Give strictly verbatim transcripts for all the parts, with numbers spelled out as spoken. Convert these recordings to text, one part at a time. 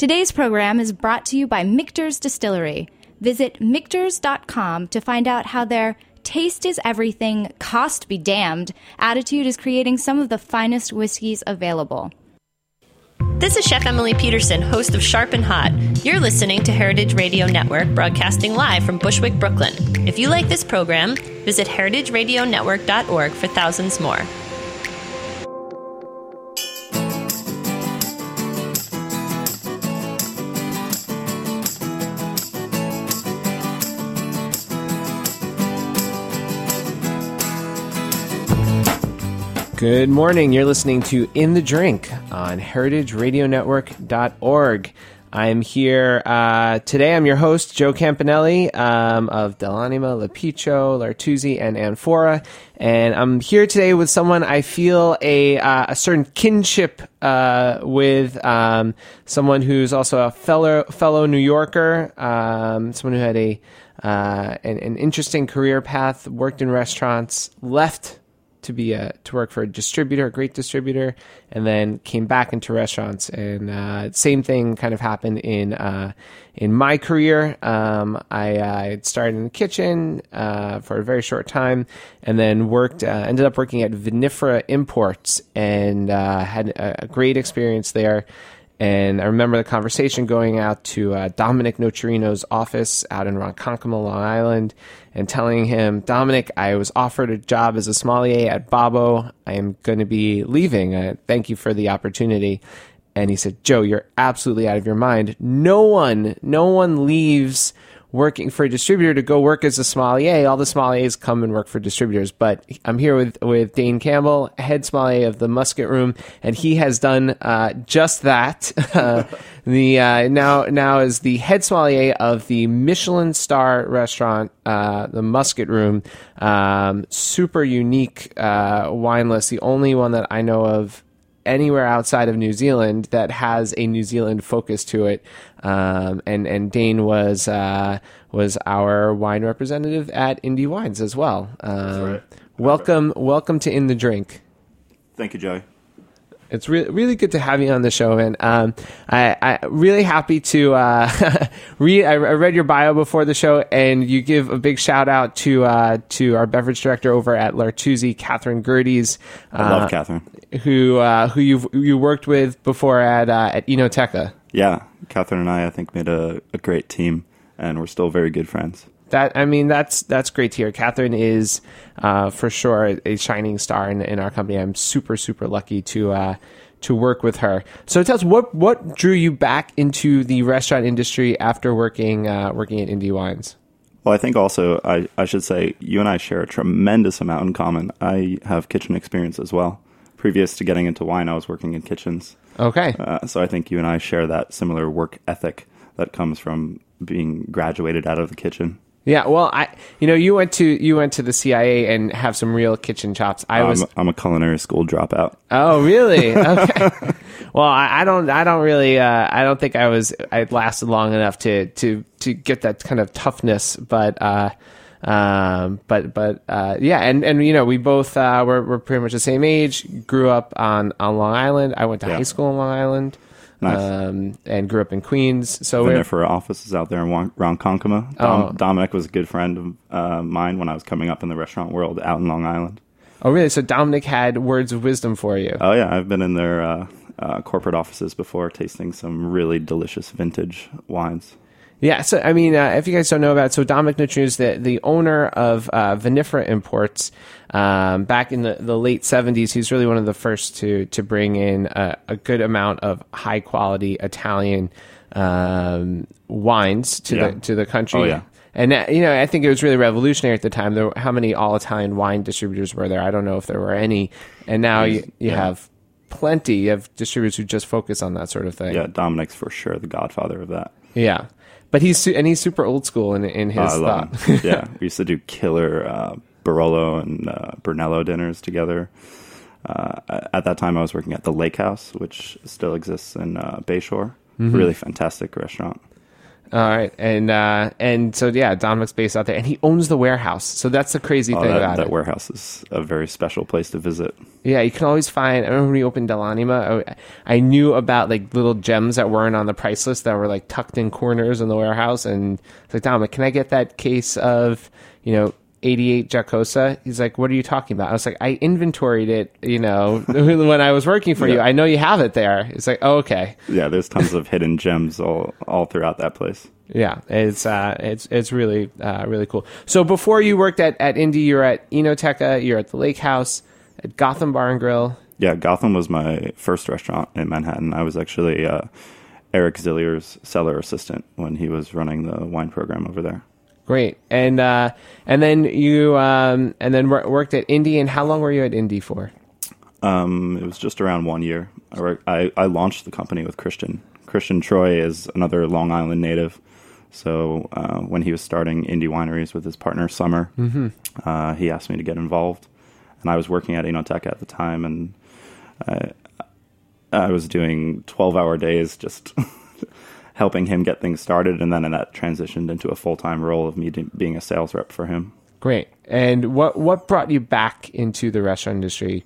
Today's program is brought to you by Michter's Distillery. Visit Michters dot com to find out how their taste is everything, cost be damned attitude is creating some of the finest whiskeys available. This is Chef Emily Peterson, host of Sharp and Hot. You're listening to Heritage Radio Network, broadcasting live from Bushwick, Brooklyn. If you like this program, visit heritage radio network dot org for thousands more. Good morning. You're listening to In the Drink on heritage radio network dot org. I'm here uh, today. I'm your host, Joe Campanelli um, of Dell'Anima, L'Apicio, L'Artusi, and Amphora. And I'm here today with someone I feel a, uh, a certain kinship uh, with, um, someone who's also a fellow fellow New Yorker, um, someone who had a uh, an, an interesting career path, worked in restaurants, left to be a to work for a distributor, a great distributor, and then came back into restaurants. And uh, same thing kind of happened in uh, in my career. Um, I uh, started in the kitchen uh, for a very short time, and then worked. Uh, ended up working at Vinifera Imports, and uh, had a, a great experience there. And I remember the conversation going out to uh, Dominic Nocerino's office out in Ronkonkoma, Long Island, and telling him, Dominic, I was offered a job as a sommelier at Babbo. I am going to be leaving. Uh, thank you for the opportunity. And he said, Joe, you're absolutely out of your mind. No one, no one leaves working for a distributor to go work as a sommelier. All the sommeliers come and work for distributors. But I'm here with, with Dane Campbell, head sommelier of the Musket Room, and he has done uh, just that. Uh, the uh, now now is the head sommelier of the Michelin star restaurant, uh, the Musket Room. Um, super unique uh, wine list, the only one that I know of anywhere outside of New Zealand that has a New Zealand focus to it. Um, and, and Dane was, uh, was our wine representative at Indie Wines as well. Um, That's right. welcome, okay. welcome to In the Drink. Thank you, Joey. It's really, really good to have you on the show, man. Um, I, I really happy to, uh, read, I read your bio before the show, and you give a big shout out to, uh, to our beverage director over at L'Artusi, Catherine Gerdes. I love uh, Catherine. Who, uh, who you've, you worked with before at, uh, at Enoteca. Yeah. Catherine and I, I think, made a, a great team, and we're still very good friends. That I mean, that's that's great to hear. Catherine is uh, for sure a shining star in, in our company. I'm super super lucky to uh, to work with her. So tell us what what drew you back into the restaurant industry after working uh, working at Indie Wines. Well, I think also I, I should say you and I share a tremendous amount in common. I have kitchen experience as well. Previous to getting into wine, I was working in kitchens. Okay. Uh, so I think you and I share that similar work ethic that comes from being graduated out of the kitchen. Yeah, well, I you know you went to you went to the C I A and have some real kitchen chops. I um, was I'm a culinary school dropout. Oh, really? Okay. Well, I, I don't I don't really uh, I don't think I was I lasted long enough to to to get that kind of toughness, but uh, um, but but uh, yeah, and, and you know we both uh, were we're pretty much the same age. Grew up on, on Long Island. I went to yeah. high school in Long Island. Nice. Um, and grew up in Queens. So been there for offices out there in Ronkonkoma. Dom- oh. Dominic was a good friend of uh, mine when I was coming up in the restaurant world out in Long Island. Oh, really? So Dominic had words of wisdom for you. Oh, yeah. I've been in their uh, uh, corporate offices before, tasting some really delicious vintage wines. Yeah, so I mean, uh, if you guys don't know about it, so Dominic Nocerino is the, the owner of uh, Vinifera Imports. Um, back in the, the late seventies, he's really one of the first to to bring in a, a good amount of high quality Italian um, wines to yeah. the to the country. Oh, yeah. And, uh, you know, I think it was really revolutionary at the time. There were, how many all-Italian wine distributors were there? I don't know if there were any. And now you, you yeah. have plenty of distributors who just focus on that sort of thing. Yeah, Dominic's for sure the godfather of that. Yeah. But he's su- and he's super old school in in his uh, I love thought. him. Yeah, we used to do killer uh, Barolo and uh, Brunello dinners together. Uh, at that time, I was working at the Lake House, which still exists in uh, Bayshore. Mm-hmm. Really fantastic restaurant. All right, and uh, and so yeah, Dominic's based out there, and he owns the warehouse. So that's the crazy Oh, thing that, about that it. warehouse is a very special place to visit. Yeah, you can always find. I remember when we opened Del Anima, I, I knew about like little gems that weren't on the price list that were like tucked in corners in the warehouse, and it's like, Dominic, can I get that case of you know eighty-eight Jacosa? He's like, what are you talking about? I was like, I inventoried it, you know, when I was working for Yeah. you. I know you have it there. It's like, oh, okay. Yeah, there's tons of hidden gems all all throughout that place. Yeah, it's uh, it's it's really uh, really cool. So before you worked at, at Indy, you were at Enoteca, you're at the Lake House, at Gotham Bar and Grill. Yeah, Gotham was my first restaurant in Manhattan. I was actually uh, Eric Zillier's cellar assistant when he was running the wine program over there. Great, and uh, and then you um, and then wor- worked at Indy. And how long were you at Indy for? Um, it was just around one year. I, work, I I launched the company with Christian. Christian Troy is another Long Island native. So uh, when he was starting Indy Wineries with his partner Summer, mm-hmm. uh, he asked me to get involved, and I was working at Enoteca at the time, and I, I was doing twelve-hour days just helping him get things started, and then that transitioned into a full-time role of me de- being a sales rep for him. Great. And what what brought you back into the restaurant industry?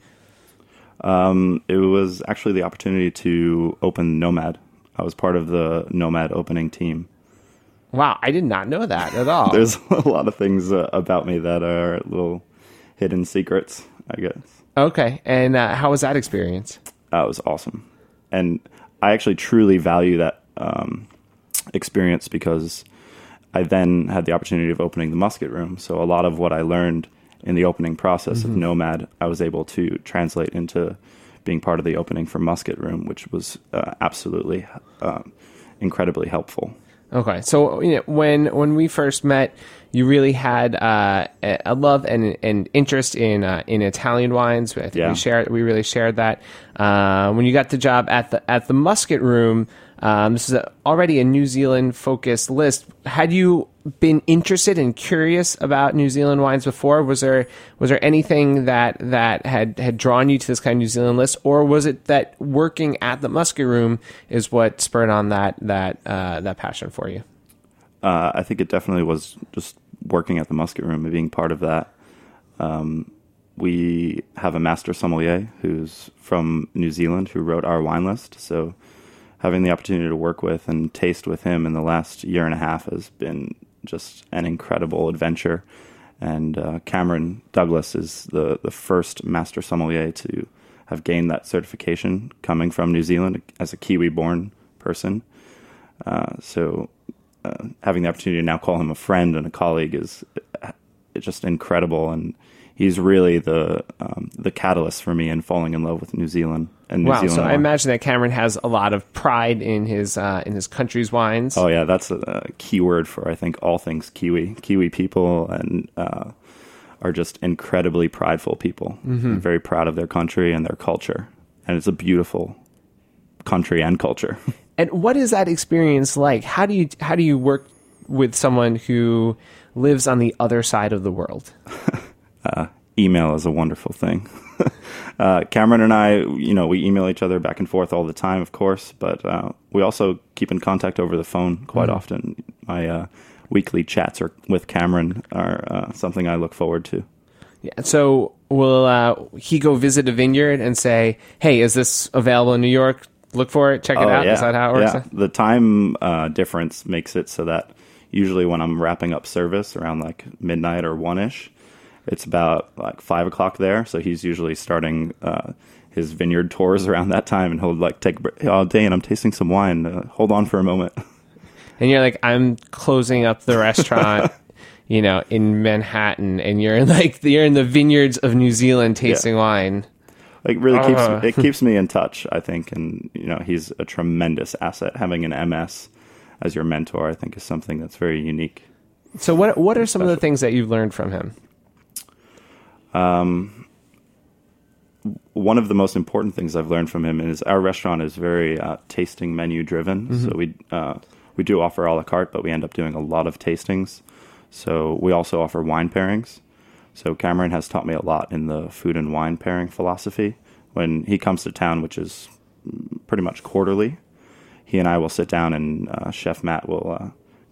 Um, it was actually the opportunity to open Nomad. I was part of the Nomad opening team. Wow, I did not know that at all. There's a lot of things uh, about me that are little hidden secrets, I guess. Okay, and uh, how was that experience? That was awesome. And I actually truly value that um, experience because I then had the opportunity of opening the Musket Room. So a lot of what I learned in the opening process mm-hmm. of Nomad, I was able to translate into being part of the opening for Musket Room, which was uh, absolutely uh, incredibly helpful. Okay, so you know, when when we first met, you really had uh, a love and an interest in uh, in Italian wines. I think yeah. we shared we really shared that. Uh, when you got the job at the at the Musket Room, um, this is a, already a New Zealand focused list. Had you been interested and curious about New Zealand wines before? Was there was there anything that that had, had drawn you to this kind of New Zealand list, or was it that working at the Musket Room is what spurred on that that uh, that passion for you? Uh, I think it definitely was just working at the Musket Room and being part of that. Um, we have a master sommelier who's from New Zealand who wrote our wine list, so having the opportunity to work with and taste with him in the last year and a half has been just an incredible adventure. And uh, Cameron Douglas is the, the first master sommelier to have gained that certification coming from New Zealand as a Kiwi-born person. Uh, so uh, having the opportunity to now call him a friend and a colleague is uh, just incredible. And he's really the um, the catalyst for me in falling in love with New Zealand. And New wow! Zealand so wine. I imagine that Cameron has a lot of pride in his uh, in his country's wines. Oh yeah, that's a, a key word for I think all things Kiwi. Kiwi people and uh, are just incredibly prideful people. Mm-hmm. Very proud of their country and their culture, and it's a beautiful country and culture. And what is that experience like? How do you how do you work with someone who lives on the other side of the world? uh, email is a wonderful thing. uh, Cameron and I, you know, we email each other back and forth all the time, of course, but uh, we also keep in contact over the phone quite mm-hmm. often. My uh, weekly chats are, with Cameron are uh, something I look forward to. Yeah. So will uh, he go visit a vineyard and say, "Hey, is this available in New York? Look for it. Check it oh, out." Yeah. Is that how it works? Yeah. The time uh, difference makes it so that usually when I'm wrapping up service around like midnight or one-ish, it's about like five o'clock there. So he's usually starting uh, his vineyard tours around that time, and he'll like take a break. "Oh, Dane, I'm tasting some wine. Uh, hold on for a moment." And you're like, "I'm closing up the restaurant, you know, in Manhattan," and you're like, you're in the vineyards of New Zealand tasting yeah. wine. Like really keeps uh. it keeps me in touch, I think, and you know he's a tremendous asset. Having an M S as your mentor, I think, is something that's very unique. So, what what are some Special. of the things that you've learned from him? Um, one of the most important things I've learned from him is our restaurant is very uh, tasting menu driven. Mm-hmm. So we uh, we do offer a la carte, but we end up doing a lot of tastings. So we also offer wine pairings. So Cameron has taught me a lot in the food and wine pairing philosophy. When he comes to town, which is pretty much quarterly, he and I will sit down and uh, Chef Matt will uh,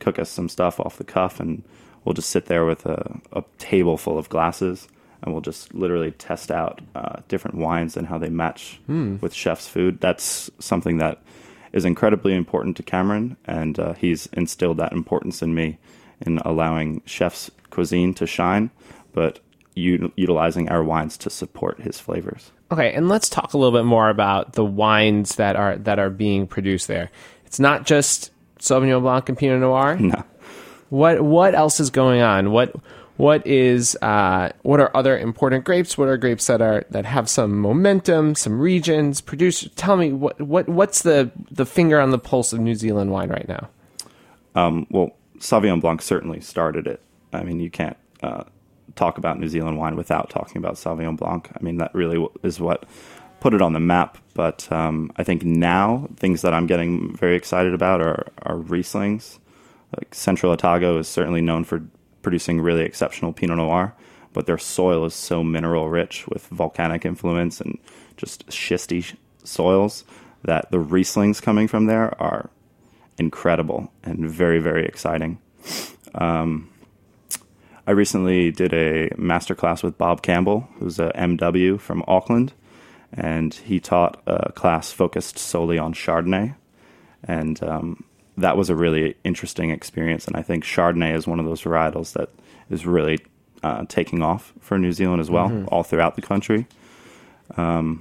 cook us some stuff off the cuff, and we'll just sit there with a, a table full of glasses, and we'll just literally test out uh, different wines and how they match mm. with chef's food. That's something that is incredibly important to Cameron, and uh, he's instilled that importance in me in allowing chef's cuisine to shine, but u- utilizing our wines to support his flavors. Okay, and let's talk a little bit more about the wines that are that are being produced there. It's not just Sauvignon Blanc and Pinot Noir. No. What what else is going on? What what is uh, what are other important grapes? What are grapes that are that have some momentum, some regions? Produce. Tell me what what what's the the finger on the pulse of New Zealand wine right now? Um, well, Sauvignon Blanc certainly started it. I mean, you can't uh, talk about New Zealand wine without talking about Sauvignon Blanc. I mean, that really is what put it on the map. But um, I think now things that I'm getting very excited about are, are Rieslings. Like Central Otago is certainly known for producing really exceptional Pinot Noir, but their soil is so mineral rich with volcanic influence and just schisty soils that the Rieslings coming from there are incredible and very, very exciting. Um, I recently did a masterclass with Bob Campbell, who's a M W from Auckland, and he taught a class focused solely on Chardonnay. And um, that was a really interesting experience, and I think Chardonnay is one of those varietals that is really uh, taking off for New Zealand as well, mm-hmm. all throughout the country. Um,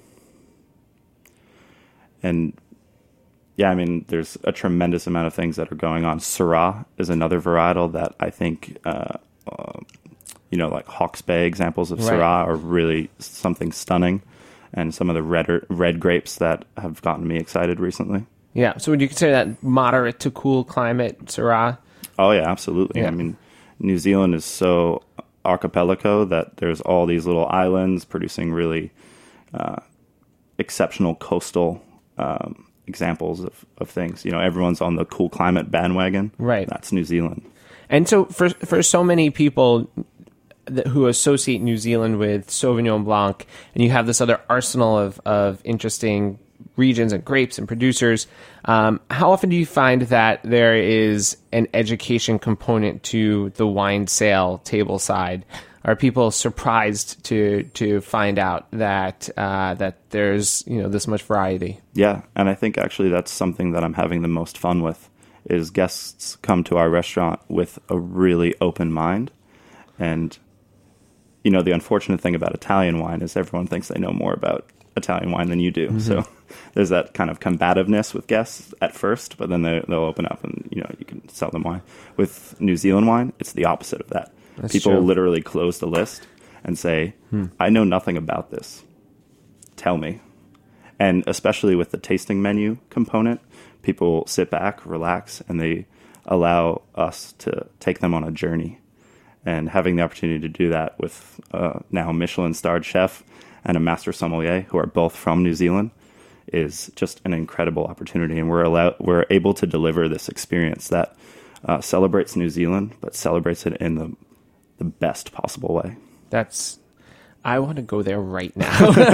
and yeah, I mean, there's a tremendous amount of things that are going on. Syrah is another varietal that I think, uh, uh, you know, like Hawke's Bay examples of Syrah right. are really something stunning. And some of the red, red grapes that have gotten me excited recently. Yeah, so would you consider that moderate to cool climate, Syrah? Oh, yeah, absolutely. Yeah. I mean, New Zealand is so archipelago that there's all these little islands producing really uh, exceptional coastal um examples of, of things. You know, everyone's on the cool climate bandwagon. Right. That's New Zealand. And so for for so many people that, who associate New Zealand with Sauvignon Blanc, and you have this other arsenal of, of interesting regions and grapes and producers, um, how often do you find that there is an education component to the wine sale table side? Are people surprised to to find out that uh, that there's you know this much variety? Yeah, and I think actually that's something that I'm having the most fun with. Is guests come to our restaurant with a really open mind, and you know the unfortunate thing about Italian wine is everyone thinks they know more about Italian wine than you do. Mm-hmm. So there's that kind of combativeness with guests at first, but then they, they'll open up and you know you can sell them wine. With New Zealand wine, it's the opposite of that. That's People true. literally close the list and say, hmm. I know nothing about this. Tell me. And especially with the tasting menu component, people sit back, relax, and they allow us to take them on a journey. And having the opportunity to do that with uh, now Michelin-starred chef and a master sommelier who are both from New Zealand is just an incredible opportunity. And we're allowed, we're able to deliver this experience that uh, celebrates New Zealand, but celebrates it in the the best possible way. That's, I want to go there right now.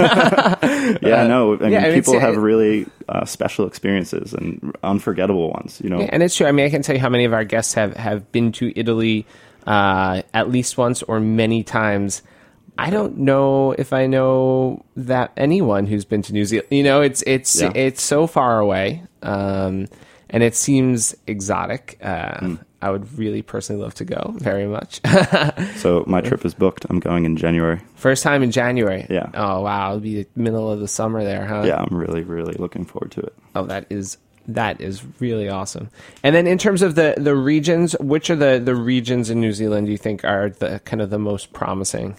yeah, no, I mean, yeah, people have really uh, special experiences and unforgettable ones, you know. Yeah, and it's true. I mean, I can tell you how many of our guests have, have been to Italy uh, at least once or many times. I don't know if I know that anyone who's been to New Zealand. You know, it's it's yeah. it's so far away, um, and it seems exotic. Uh, mm. I would really personally love to go very much. So my trip is booked. I'm going in January. First time in January? Yeah. Oh, wow. It'll be the middle of the summer there, huh? Yeah, I'm really, really looking forward to it. Oh, that is that is really awesome. And then in terms of the, the regions, which are the, the regions in New Zealand do you think are the kind of the most promising?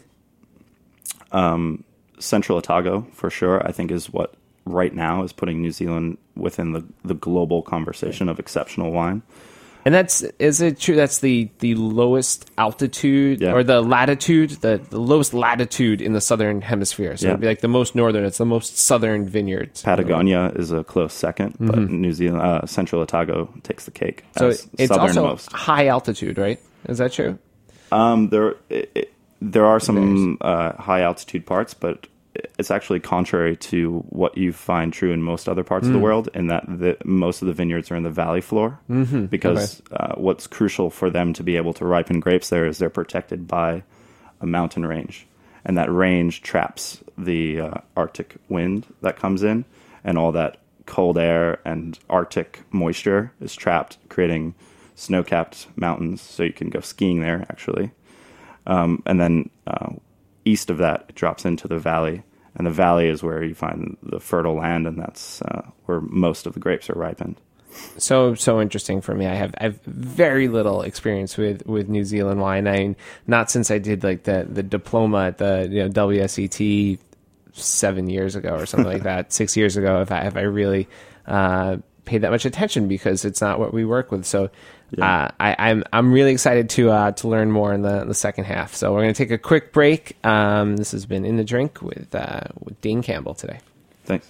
Um, Central Otago, for sure, I think is what right now is putting New Zealand within the, the global conversation of exceptional wine. And that's, is it true that's the, the lowest altitude yeah. or the latitude, the, the lowest latitude in the southern hemisphere? So yeah. it'd be like the most northern, it's the most southern vineyards. Patagonia is a close second, mm-hmm. but New Zealand, uh, Central Otago takes the cake. So it's also high altitude, right? Is that true? Um, there, it, it, there are some uh, high altitude parts, but it's actually contrary to what you find true in most other parts mm. of the world, in that the, most of the vineyards are in the valley floor, mm-hmm. because okay. uh, what's crucial for them to be able to ripen grapes there is they're protected by a mountain range, and that range traps the uh, Arctic wind that comes in, and all that cold air and Arctic moisture is trapped, creating snow-capped mountains, so you can go skiing there, actually. Um, and then uh, east of that, it drops into the valley, and the valley is where you find the fertile land, and that's uh, where most of the grapes are ripened. So so interesting for me. I have I have very little experience with, with New Zealand wine. I mean, not since I did like the, the diploma at the you know W S E T seven years ago or something like that, six years ago. If I have I really uh, paid that much attention, because it's not what we work with. So yeah. uh, I, I'm I'm really excited to uh, to learn more in the in the second half. So we're going to take a quick break. Um, this has been In the Drink with uh, with Dane Campbell today. Thanks.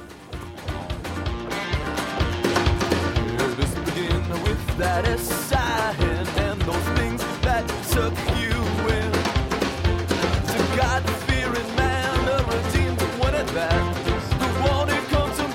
That aside and those things that suck you in. To God-fearing man, a redeemed one at that. The one who comes from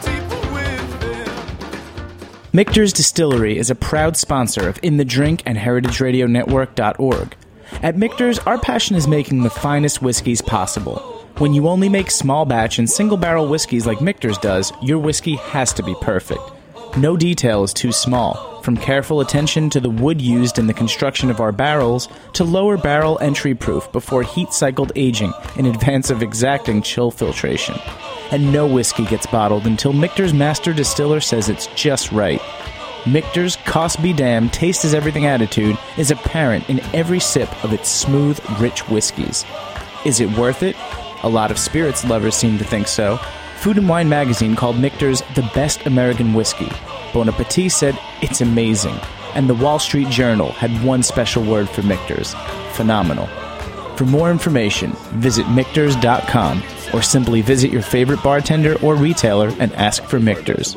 deep within. Michter's Distillery is a proud sponsor of In the Drink and heritage radio network dot org. At Michter's, our passion is making the finest whiskeys possible. When you only make small batch and single barrel whiskeys like Michter's does, your whiskey has to be perfect. No detail is too small, from careful attention to the wood used in the construction of our barrels to lower barrel entry proof before heat-cycled aging in advance of exacting chill filtration. And no whiskey gets bottled until Michter's master distiller says it's just right. Michter's cost be damned, taste is everything attitude is apparent in every sip of its smooth, rich whiskeys. Is it worth it? A lot of spirits lovers seem to think so. Food and Wine magazine called Michter's the best American whiskey. Bon Appetit said it's amazing. And the Wall Street Journal had one special word for Michter's: phenomenal. For more information, visit Michters dot com or simply visit your favorite bartender or retailer and ask for Michter's.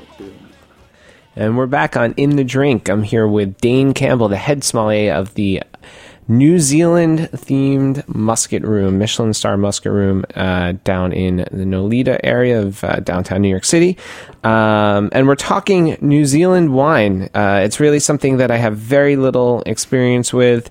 And we're back on In the Drink. I'm here with Dane Campbell, the head sommelier of the New Zealand-themed Musket Room, Michelin star Musket Room, uh, down in the Nolita area of uh, downtown New York City. Um, and we're talking New Zealand wine. Uh, it's really something that I have very little experience with.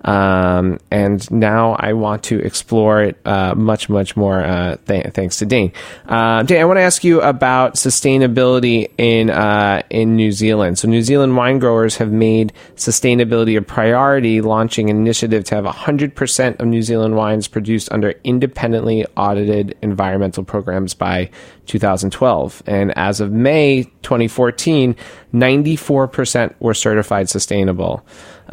Um, and now I want to explore it uh, much, much more uh, th- thanks to Dane. Uh, Dane, I want to ask you about sustainability in uh, in New Zealand. So New Zealand wine growers have made sustainability a priority, launching an initiative to have one hundred percent of New Zealand wines produced under independently audited environmental programs by two thousand twelve. And as of May twenty fourteen, ninety-four percent were certified sustainable.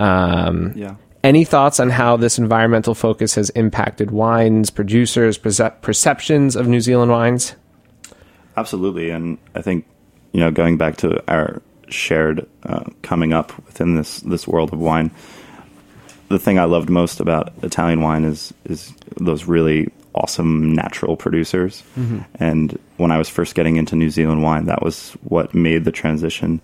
Um, yeah. Any thoughts on how this environmental focus has impacted wines, producers, percep- perceptions of New Zealand wines? Absolutely. And I think, you know, going back to our shared uh, coming up within this, this world of wine, the thing I loved most about Italian wine is, is those really awesome natural producers. Mm-hmm. And when I was first getting into New Zealand wine, that was what made the transition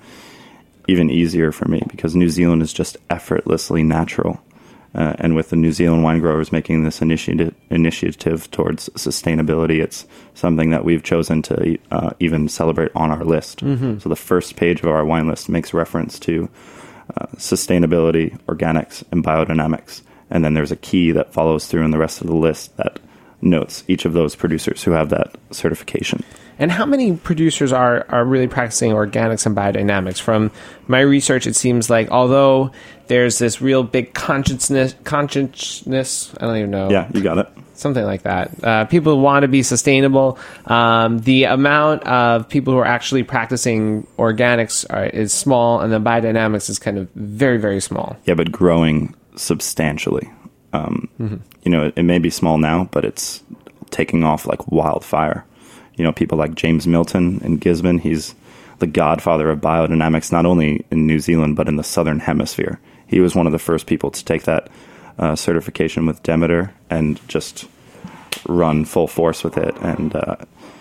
even easier for me, because New Zealand is just effortlessly natural. Uh, and with the New Zealand wine growers making this initiative, initiative towards sustainability, it's something that we've chosen to uh, even celebrate on our list. Mm-hmm. So the first page of our wine list makes reference to uh, sustainability, organics, and biodynamics. And then there's a key that follows through in the rest of the list that notes each of those producers who have that certification. And how many producers are, are really practicing organics and biodynamics? From my research, it seems like although there's this real big consciousness, consciousness, I don't even know. Yeah, you got it. Something like that. Uh, people want to be sustainable. Um, the amount of people who are actually practicing organics are, is small, and the biodynamics is kind of very, very small. Yeah, but growing substantially. Um, mm-hmm. You know, it, it may be small now, but it's taking off like wildfire. You know, people like James Milton in Gisborne, he's the godfather of biodynamics, not only in New Zealand, but in the Southern Hemisphere. He was one of the first people to take that uh, certification with Demeter and just run full force with it. And uh,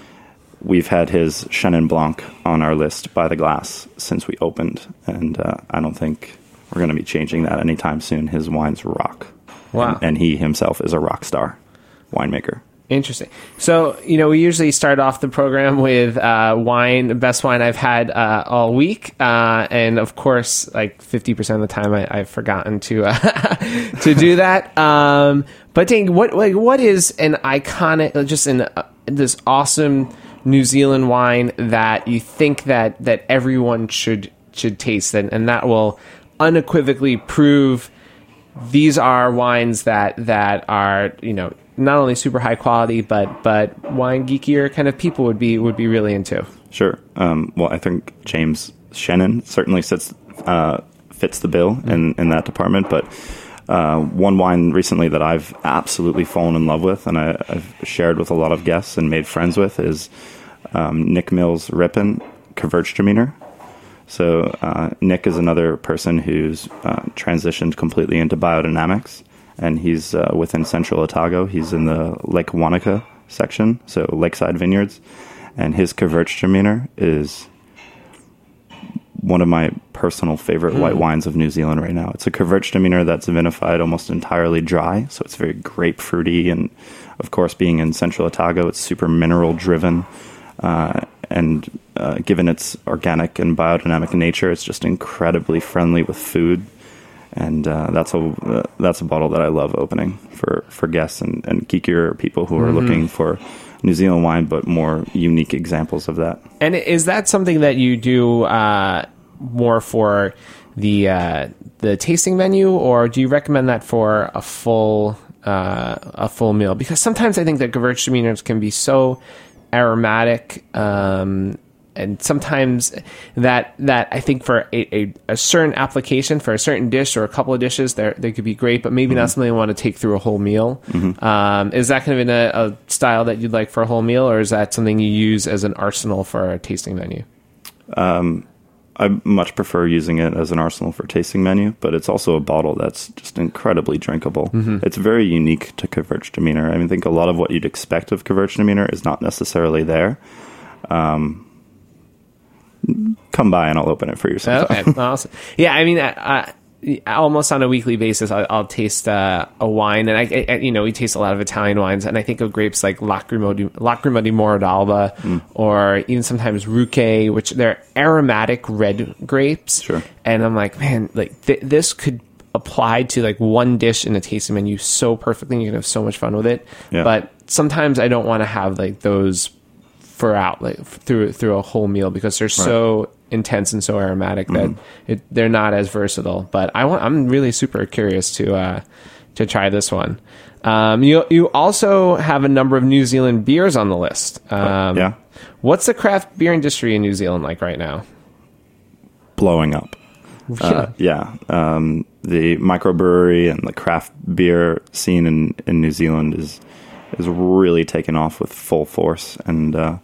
we've had his Chenin Blanc on our list by the glass since we opened. And uh, I don't think we're going to be changing that anytime soon. His wines rock. Wow. And, and he himself is a rock star winemaker. Interesting. So, you know, we usually start off the program with uh, wine, the best wine I've had uh, all week. Uh, and of course, like fifty percent of the time I, I've forgotten to uh, to do that. Um, but Dane, what, like, what is an iconic, just an, uh, this awesome New Zealand wine that you think that, that everyone should should taste, and, and that will unequivocally prove these are wines that that are, you know, not only super high quality, but but wine geekier kind of people would be would be really into? Sure. Um, well, I think James Shannon certainly sits uh, fits the bill in, in that department. But uh, one wine recently that I've absolutely fallen in love with, and I, I've shared with a lot of guests and made friends with, is um, Nick Mills Rippin Gewürztraminer. So uh, Nick is another person who's uh, transitioned completely into biodynamics. And he's uh, within Central Otago. He's in the Lake Wanaka section, so lakeside vineyards. And his Gewürztraminer is one of my personal favorite mm. white wines of New Zealand right now. It's a Gewürztraminer that's vinified almost entirely dry, so it's very grapefruity. And, of course, being in Central Otago, it's super mineral-driven. Uh, and uh, given its organic and biodynamic nature, it's just incredibly friendly with food. And uh, that's a uh, that's a bottle that I love opening for, for guests and, and geekier people who are mm-hmm. looking for New Zealand wine, but more unique examples of that. And is that something that you do uh, more for the uh, the tasting menu, or do you recommend that for a full uh, a full meal? Because sometimes I think that Gewürztraminers can be so aromatic. Um, And sometimes that that I think for a, a, a certain application, for a certain dish or a couple of dishes, they they could be great, but maybe mm-hmm. not something I want to take through a whole meal. Mm-hmm. Um, is that kind of in a, a style that you'd like for a whole meal, or is that something you use as an arsenal for a tasting menu? Um, I much prefer using it as an arsenal for tasting menu, but it's also a bottle that's just incredibly drinkable. Mm-hmm. It's very unique to Gewürztraminer. I mean, I think a lot of what you'd expect of Gewürztraminer is not necessarily there. Um, Come by and I'll open it for you sometime. Okay, awesome. Yeah, I mean, I, I, almost on a weekly basis, I'll, I'll taste uh, a wine, and I, I, you know, we taste a lot of Italian wines, and I think of grapes like Lacrimo di, Lacrima di Mora d'Alba, mm. or even sometimes Ruque, which they're aromatic red grapes. Sure. And I'm like, man, like th- this could apply to like one dish in a tasting menu so perfectly, and you can have so much fun with it. Yeah. But sometimes I don't want to have like those for out like through through a whole meal because they're so right. intense and so aromatic that mm. it, they're not as versatile. But I want I'm really super curious to uh, to try this one. Um, you you also have a number of New Zealand beers on the list. Um, uh, yeah. What's the craft beer industry in New Zealand like right now? Blowing up. Really? Uh, yeah. Um, the microbrewery and the craft beer scene in, in New Zealand is is really taken off with full force. And uh,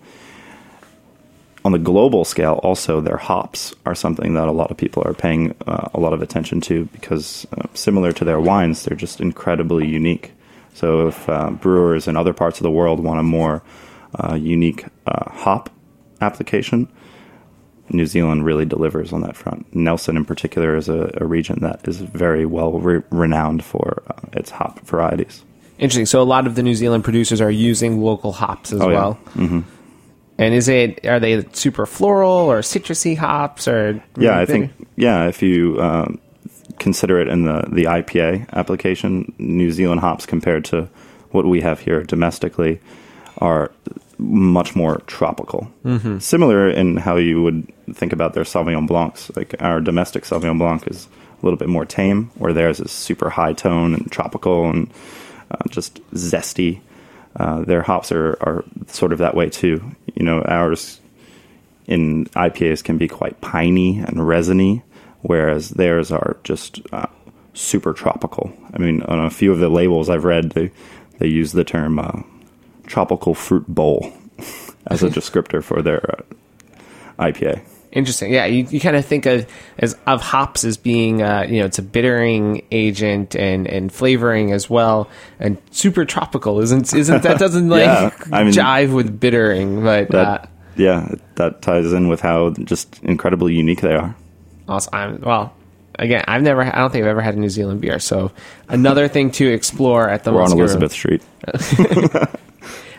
on the global scale, also, their hops are something that a lot of people are paying uh, a lot of attention to because uh, similar to their wines, they're just incredibly unique. So if uh, brewers in other parts of the world want a more uh, unique uh, hop application, New Zealand really delivers on that front. Nelson, in particular, is a, a region that is very well re- renowned for uh, its hop varieties. Interesting. So a lot of the New Zealand producers are using local hops as oh, well. Yeah. Mm-hmm. And is it are they super floral or citrusy hops or? Really yeah, I bitter? think yeah. If you um, consider it in the the I P A application, New Zealand hops compared to what we have here domestically are much more tropical. Mm-hmm. Similar in how you would think about their Sauvignon Blancs. Like our domestic Sauvignon Blanc is a little bit more tame, where theirs is super high tone and tropical and uh, just zesty. Uh, their hops are, are sort of that way too. You know, ours in I P As can be quite piney and resiny, whereas theirs are just uh, super tropical. I mean, on a few of the labels I've read, they they use the term uh, tropical fruit bowl as a descriptor for their uh, I P A. Interesting. Yeah, you, you kind of think of as of hops as being, uh, you know, it's a bittering agent and, and flavoring as well, and super tropical. Isn't isn't that doesn't like yeah, I mean, jive with bittering? But that, uh, yeah, that ties in with how just incredibly unique they are. Awesome. I'm, well, again, I've never, I don't think I've ever had a New Zealand beer, so another thing to explore at the. We're on Musker Elizabeth Room. Street.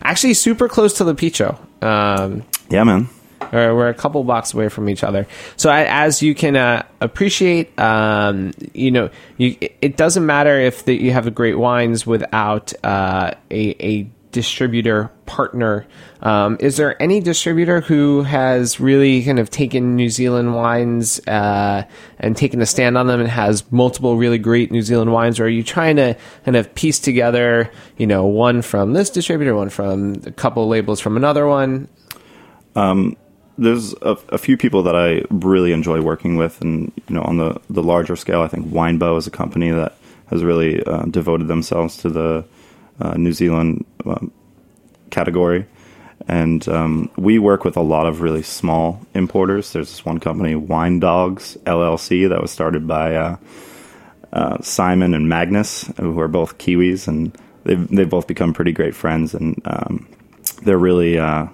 Actually, super close to Lepicho. Um, Yeah, man. or we're a couple blocks away from each other. So I, as you can uh, appreciate, um, you know, you, it doesn't matter if the, you have great wines without uh, a, a distributor partner. Um, is there any distributor who has really kind of taken New Zealand wines uh, and taken a stand on them and has multiple really great New Zealand wines? Or are you trying to kind of piece together, you know, one from this distributor, one from a couple labels from another one? Um, there's a, a few people that I really enjoy working with, and you know, on the, the larger scale, I think Winebow is a company that has really uh, devoted themselves to the uh, New Zealand um, category. And um, we work with a lot of really small importers. There's this one company, Wine Dogs L L C, that was started by uh, uh, Simon and Magnus, who are both Kiwis, and they've they've both become pretty great friends. And um, they're really uh,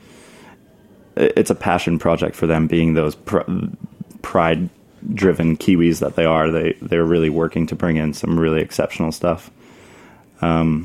it's a passion project for them, being those pr- pride-driven Kiwis that they are. They they're really working to bring in some really exceptional stuff. Um,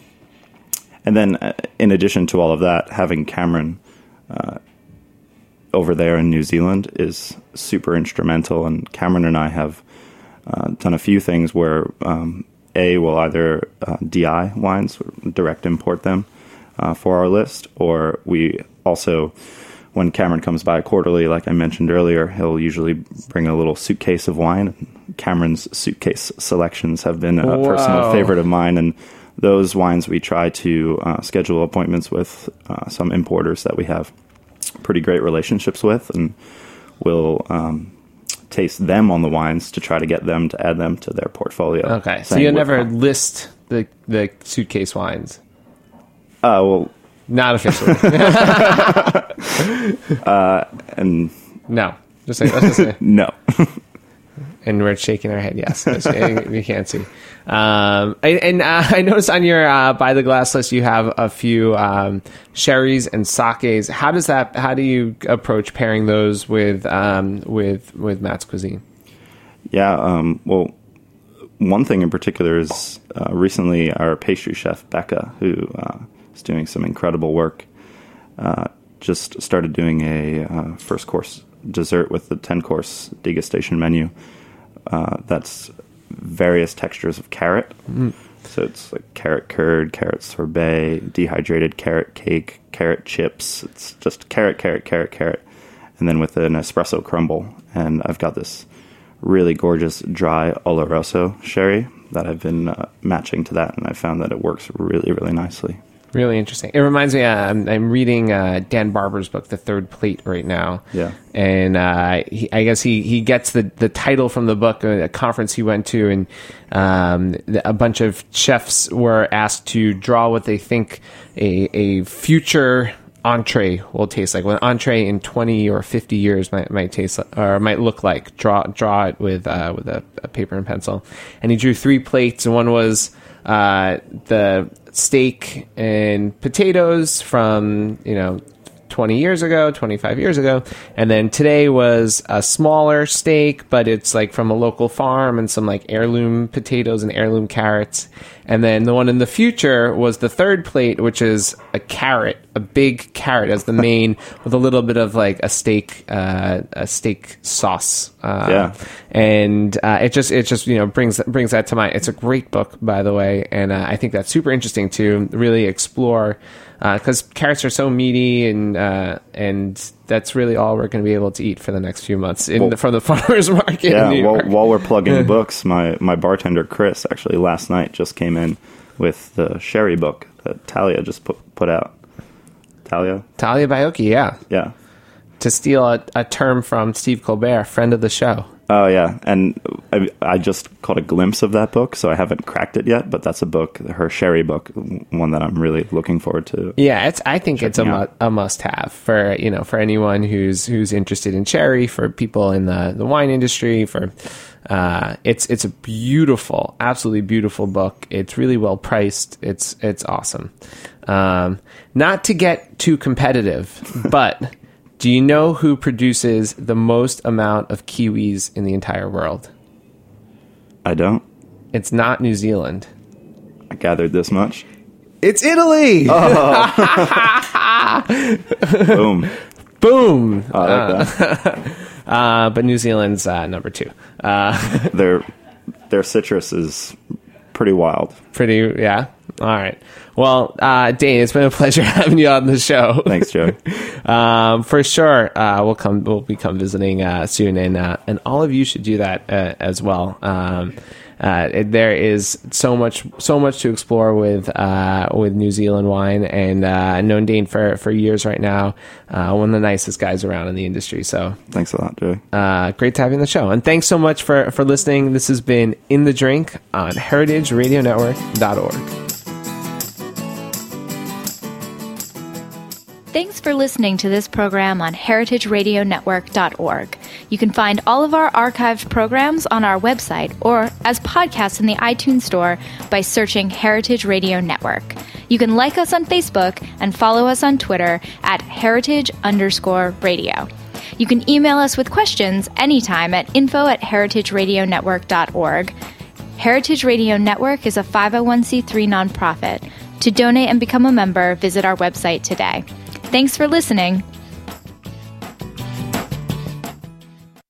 And then, uh, in addition to all of that, having Cameron uh, over there in New Zealand is super instrumental. And Cameron and I have uh, done a few things where, um, A, we'll either uh, D I wines, direct import them uh, for our list, or we also, when Cameron comes by quarterly, like I mentioned earlier, he'll usually bring a little suitcase of wine. Cameron's suitcase selections have been a Wow. personal favorite of mine, and those wines we try to uh, schedule appointments with uh, some importers that we have pretty great relationships with, and we'll um, taste them on the wines to try to get them to add them to their portfolio. Okay, so Same you'll with- never list the the suitcase wines? Uh, well, Not officially. uh, and No. Just say, let's just say. no. And we're shaking our head, yes. We can't see. Um, and and uh, I noticed on your uh, By the Glass list you have a few um, sherries and sakes. How does that? How do you approach pairing those with um, with with Matt's cuisine? Yeah, um, well, one thing in particular is uh, recently our pastry chef, Becca, who uh, is doing some incredible work, uh, just started doing a uh, first course dessert with the ten course degustation menu. Uh, that's various textures of carrot. Mm. So it's like carrot curd, carrot sorbet, dehydrated carrot cake, carrot chips. It's just carrot, carrot, carrot, carrot. And then with an espresso crumble. And I've got this really gorgeous dry Oloroso sherry that I've been uh, matching to that. And I found that it works really, really nicely. Really interesting. It reminds me, uh, I'm, I'm reading uh, Dan Barber's book, The Third Plate, right now. Yeah. And uh, he, I guess he, he gets the, the title from the book at a conference he went to, and um, a bunch of chefs were asked to draw what they think a, a future entree will taste like. What an entree in twenty or fifty years might might taste like, or might look like. Draw draw it with uh, with a, a paper and pencil. And he drew three plates, and one was uh, the steak and potatoes from, you know, twenty years ago, twenty-five years ago. And then today was a smaller steak, but it's like from a local farm, and some like heirloom potatoes and heirloom carrots. And then the one in the future was the third plate, which is a carrot, a big carrot as the main, with a little bit of like a steak, uh, a steak sauce. Uh, Yeah. And uh, it just, it just, you know, brings brings that to mind. It's a great book, by the way, and uh, I think that's super interesting to really explore, because uh, carrots are so meaty, and uh, and that's really all we're going to be able to eat for the next few months in Well, the, from the farmers market. Yeah, in New while, York. while we're plugging books, my, my bartender, Chris, actually last night just came in with the sherry book that Talia just put, put out. Talia? Talia Baiocchi, yeah. Yeah. To steal a, a term from Steve Colbert, friend of the show. Oh, yeah. And I, I just caught a glimpse of that book, so I haven't cracked it yet, but that's a book, her sherry book, one that I'm really looking forward to. Yeah, it's. I think it's a, Checking mu- out. a must-have for, you know, for anyone who's who's interested in sherry, for people in the, the wine industry. For uh, it's it's a beautiful, absolutely beautiful book. It's really well priced. It's it's awesome. Um, not to get too competitive, but do you know who produces the most amount of kiwis in the entire world? I don't. It's not New Zealand. I gathered this much. It's Italy. Boom. Boom. I like that. Uh, but New Zealand's uh, number two. Uh, their their citrus is pretty wild. pretty, yeah. All right. Well, uh, Dane, it's been a pleasure having you on the show. Thanks, Joe. um, for sure, uh, we'll come. We'll be come visiting uh, soon, and uh, and all of you should do that uh, as well. Um, uh, it, there is so much, so much to explore with uh, with New Zealand wine, and uh, I've known Dane for for years right now. Uh, one of the nicest guys around in the industry. So Thanks a lot, Joe. uh, great to have you on the show, and thanks so much for for listening. This has been In the Drink on heritage radio network dot org. Thanks for listening to this program on heritage radio network dot org. You can find all of our archived programs on our website or as podcasts in the iTunes Store by searching Heritage Radio Network. You can like us on Facebook and follow us on Twitter at heritage underscore radio. You can email us with questions anytime at info at heritage radio network dot org. Heritage Radio Network is a five oh one c three nonprofit. To donate and become a member, visit our website today. Thanks for listening.